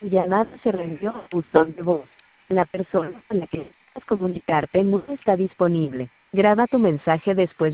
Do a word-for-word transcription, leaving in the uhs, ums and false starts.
Tu llamada se reenvió a buzón de voz. La persona con la que quieres comunicarte no está disponible. Graba tu mensaje después